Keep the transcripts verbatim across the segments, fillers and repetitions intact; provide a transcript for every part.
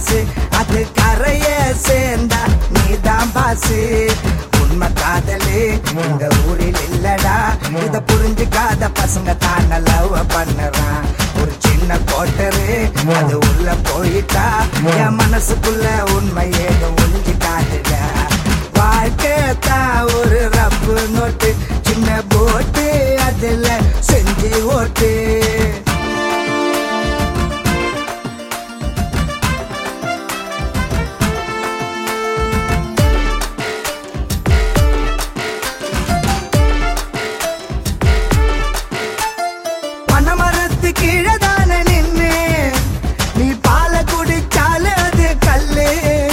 காசு அது கரைய சேர்ந்தா நீதான் பாசு. உண்மை காதலு இந்த ஊரில் இல்லடா, இத புரிஞ்சுக்காத பசங்க தான் லவ் பண்ணுறான். ஒரு சின்ன கோட்டரு அது உள்ள போயிட்டா என் மனசுக்குள்ள உண்மை ஏதோ ஒளிஞ்சு காட்டுடா. வாழ்க்கை தான் ஒரு ரப்பு நோட்டு, சின்ன போட்டு அதுல செஞ்சு ஓட்டு. பனமரத்து கீழதான நின்னு நீ பால குடிச்சாலு அது கல்லு.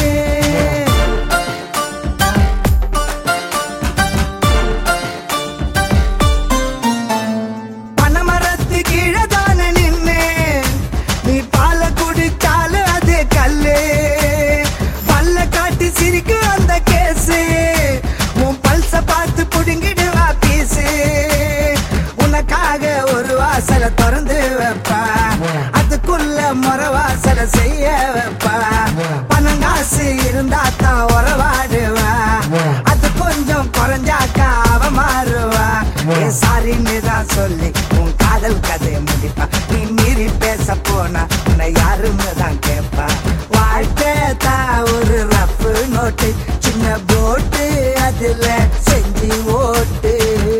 பனமரத்து கீழதான நின்னு நீ பால குடிச்சாலு அது கல்லு. பல்ல காட்டி சிரிக்கு அந்த கேசு, உன் பல்ச பார்த்து புடுங்கிடுவா பீசு. உனக்காக ஒரு வாசல திறந்து வைப்பா, அதுக்குள்ள முறை வாசல செய்ய வைப்பா. பணங்காசு இருந்தா தான் உறவாடுவா, அது கொஞ்சம் குறைஞ்சாக்கா அவ மாறுவா. ஏ சாரின்னு தான் சொல்லி உன் காதல் கதையை முடிப்பா. நீ மீறி பேச போனா உன்னை யாருன்னு தான் கேட்பா. வாழ்க்கை தான் ஒரு ரப்பு நோட்டு, சின்ன போட்டு அதுல செஞ்சு ஓட்டு.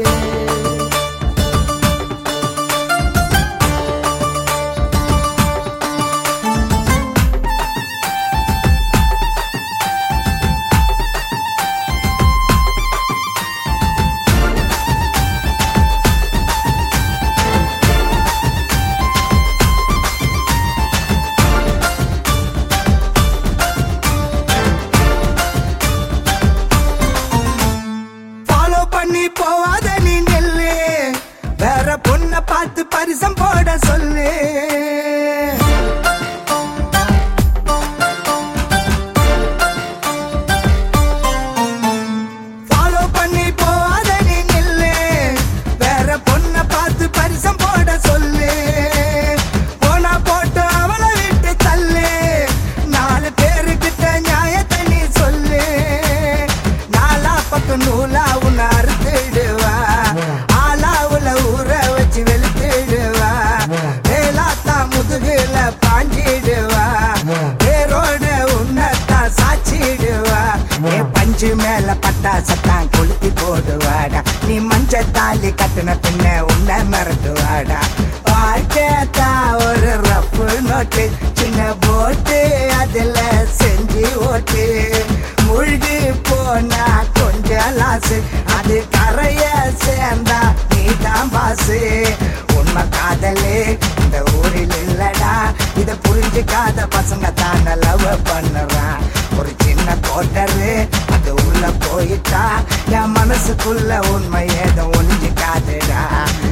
பண்ணி போவாத நீ நெல்லு, வேற பொண்ண பார்த்து பரிசம் போட சொல்லு. ஃபாலோ பண்ணி போவாத நீ நெல்லு, வேற பொண்ண பார்த்து பரிசம் போட சொல்லு. போனா போட்டு அவளை விட்டு தள்ளு, நாலு பேருக்கிட்ட நியாயத்தை நீ சொல்லு. நாலா பக்கம் நூலா உன்னை அறுத்துடுவா, ஆளாவுல ஊற வச்சு வெளுத்துடுவா. வேலாத்தா முதுகுல பாஞ்சிடுவா, வேரோட உன்னத்தான் சாச்சிடுவா. என் பஞ்சு மேல பட்டா சத்தான் கொளுத்தி போடுவாடா, நீ மஞ்ச தாலி கட்டுன பின்ன உன்னை மிரட்டுவாடா. வாழ்க்கைத்தா ஒரு ரப்பு நோட்டு, சின்ன போட்டு அதுல செஞ்சு ஓட்டு. மூழ்கி போனா கொஞ்சம் லாசு, அது கரைய சேர்ந்தா நீதான் பாசு. உண்மை காதலே இந்த ஊரில் இல்லடா, இத புரிஞ்சுக்காத பசங்க தான் லவ் பண்ணுறான். ஒரு சின்ன கோட்டரு அது உள்ள போயிட்டா என் மனசுக்குள்ள உண்மை ஏதோ ஒளிஞ்சு காதுடா.